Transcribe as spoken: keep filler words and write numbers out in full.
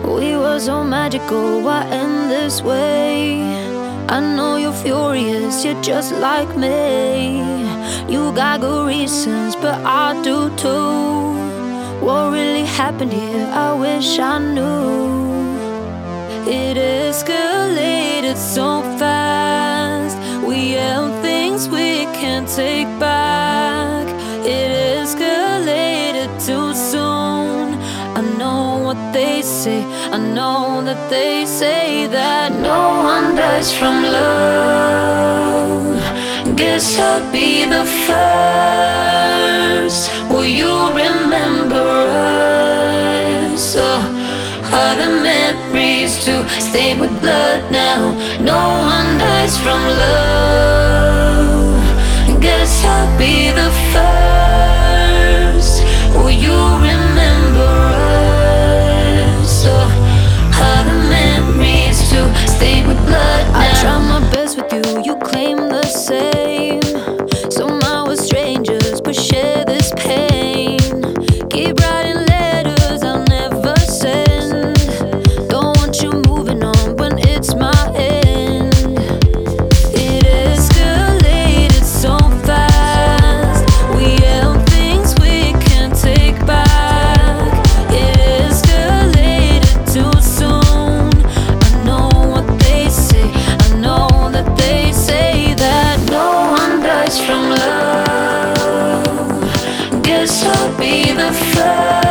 We were so magical, why end this way? I know you're furious, you're just like me. You got good reasons, but I do too. What really happened here? I wish I knew. It escalated so fast. We yelled things we can't take back. It escalated too soon. I know what they say, I know that they say that no one dies from love. Guess I'll be the first. Will you remember us? Oh, are the memories to stay with blood now? No one dies from love. Guess I'll be the first. Will you remember us? Oh, are the memories to stay with blood now? I try my best with you, you claim the same. Somehow we're strangers, but share this pain. Keep writing letters I'll never send. Don't want you moving on when it's my end. It escalated so fast. We yelled things we can't take back. It escalated too soon. I know what they say, I know that they say that no one dies from love. Guess I'll be the first.